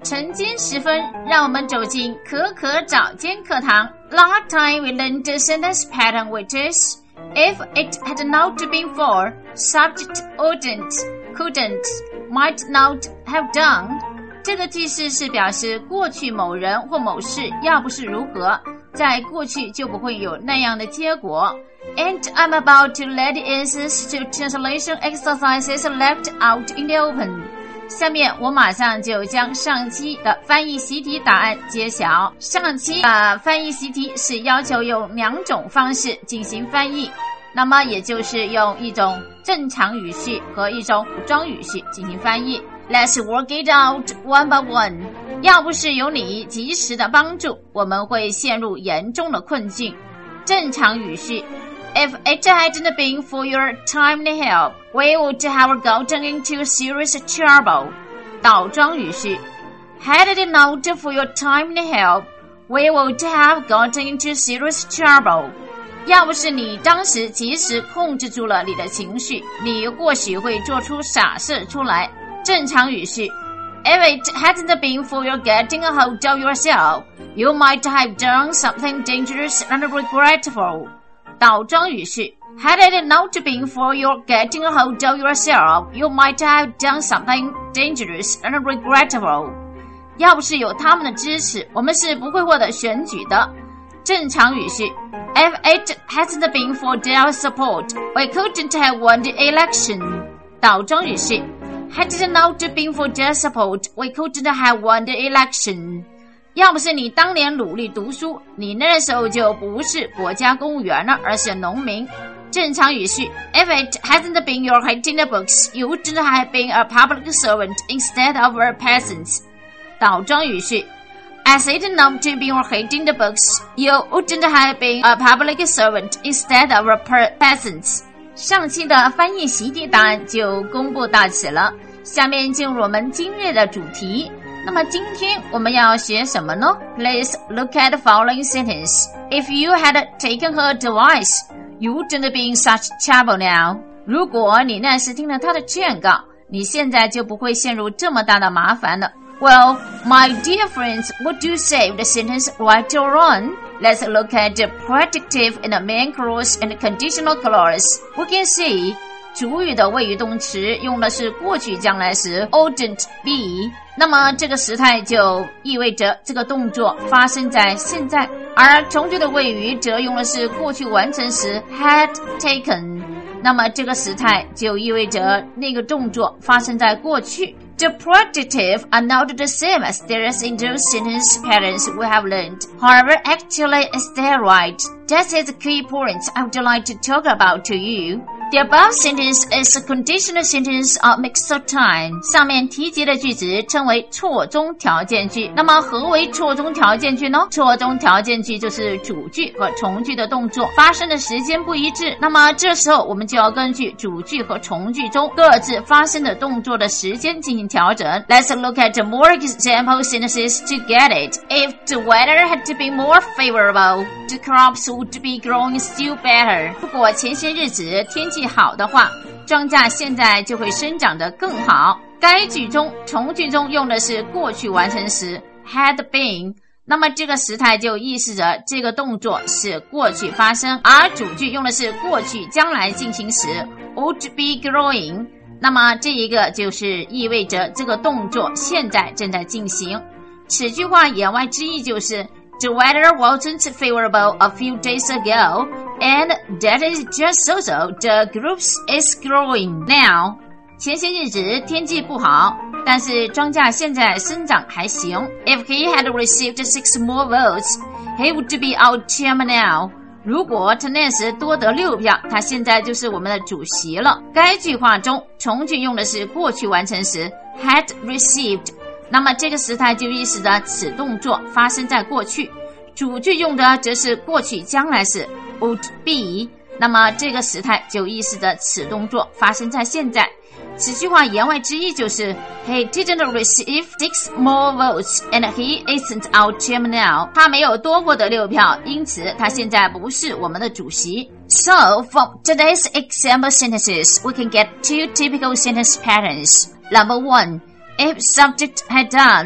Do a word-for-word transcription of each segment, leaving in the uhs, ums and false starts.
晨间时分，让我们走进可可早间课堂。Last time we learned the sentence pattern which is if it had not been for, subject wouldn't, couldn't, might not have done。这个句式是表示过去某人或某事要不是如何，在过去就不会有那样的结果。And I'm about to let the answers to translation exercises left out in the open。下面我马上就将上期的翻译习题答案揭晓。上期的翻译习题是要求用两种方式进行翻译，那么也就是用一种正常语序和一种补装语序进行翻译。Let's work it out one by one。要不是有你及时的帮助，我们会陷入严重的困境。正常语序 If it hadn't been for your timely help, we would have gotten into serious trouble. 倒装语序 Had it not for your timely help, we would have gotten into serious trouble. 要不是你当时及时控制住了你的情绪，你或许会做出傻事出来。正常语序 If it hadn't been for your getting a hold of yourself, you might have done something dangerous and regretful. 倒装语序 Had it not been for your getting a hold of yourself, you might have done something dangerous and regretful. 要不是有他们的支持，我们是不会获得选举的。正常语序 If it hadn't been for their support, we couldn't have won the election. 倒装语序 Had it not been for their support, we couldn't have won the election.要不是你当年努力读书，你那时候就不是国家公务员了，而是农民。正常语序 If it hadn't been your hating the books, you wouldn't have been a public servant instead of a peasant. 倒装语序 As it not been your hating the books, you wouldn't have been a public servant instead of a peasant. 上期的翻译习题答案就公布到此了，下面进入我们今日的主题。那么今天我们要学什么呢？ Please look at the following sentence. If you had taken her advice, you wouldn't be in such trouble now. 如果你那时听了她的劝告，你现在就不会陷入这么大的麻烦了。Well, my dear friends, would you save the sentence right or wrong? Let's look at the predictive and the main clause and the conditional clause. We can see主语的谓语动词用的是过去将来时 wouldn't be， 那么这个时态就意味着这个动作发生在现在，而从句的谓语则用的是过去完成时 had taken， 那么这个时态就意味着那个动作发生在过去。The predictive are not the same as there is in those sentence patterns we have learned. However, actually, is they right? That is the key point I would like to talk about to you.The above sentence is a conditional sentence of mixed time. 上面提及的句子称为错综条件句。那么何为错综条件句呢？错综条件句就是主句和从句的动作发生的时间不一致，那么这时候我们就要根据主句和从句中各自发生的动作的时间进行调整。Let's look at more example sentences to get it. If the weather had been more favorable, the crops would be growing still better. 如果前些日子天气好的话，庄稼现在就会生长得更好。该句中从句中用的是过去完成时 had been， 那么这个时态就意示着这个动作是过去发生，而主句用的是过去将来进行时 would be growing， 那么这一个就是意味着这个动作现在正在进行。此句话言外之意就是The weather wasn't favorable a few days ago, and that is just so-so. The groups is growing now. 前些日子天气不好，但是庄稼现在生长还行。If he had received six more votes, he would be our chairman now. 如果他那时多得六票，他现在就是我们的主席了。该句话中，从句用的是过去完成时 had received。那么这个时态就意示着此动作发生在过去，主句用的则是过去将来时 would be， 那么这个时态就意示着此动作发生在现在。此句话言外之意就是 He didn't receive six more votes and he isn't our chairman now. 他没有多获得六票，因此他现在不是我们的主席。So, from today's example sentences, we can get two typical sentence patterns. Number one, if subject had done,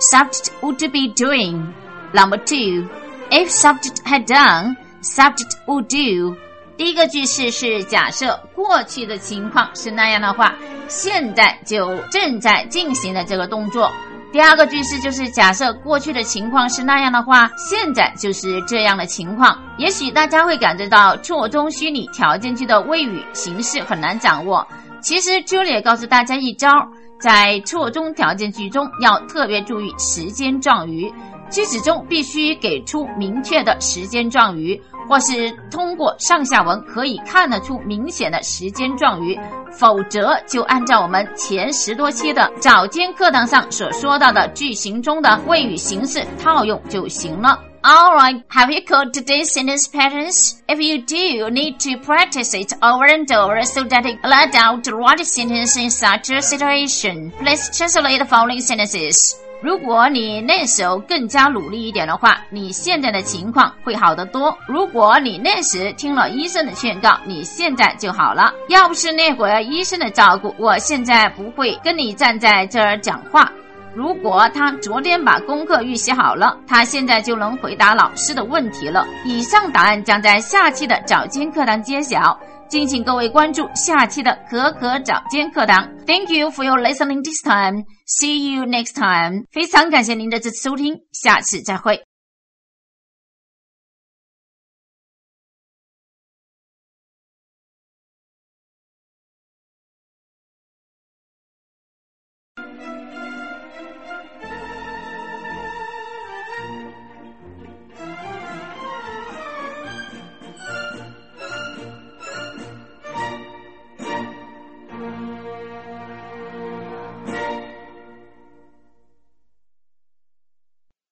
subject would be doing. Number two, if subject had done, subject would do. 第一个句式是假设过去的情况是那样的话，现在就正在进行的这个动作。第二个句式就是假设过去的情况是那样的话，现在就是这样的情况。也许大家会感觉到错综虚拟条件句的谓语形式很难掌握，其实 Julia 告诉大家一招，在错综条件句中要特别注意时间状语，句子中必须给出明确的时间状语，或是通过上下文可以看得出明显的时间状语，否则就按照我们前十多期的早间课堂上所说到的句型中的谓语形式套用就行了。Alright, have you caught today's sentence patterns? If you do, you need to practice it over and over so that you let out the right sentence in such a situation. Let's translate the following sentences.如果你那时候更加努力一点的话，你现在的情况会好得多。如果你那时听了医生的劝告，你现在就好了。要不是那会儿医生的照顾，我现在不会跟你站在这儿讲话。如果他昨天把功课预习好了，他现在就能回答老师的问题了。以上答案将在下期的早间课堂揭晓。敬请各位关注下期的可可早间课堂。Thank you for your listening this time. See you next time. 非常感谢您的这次收听，下次再会。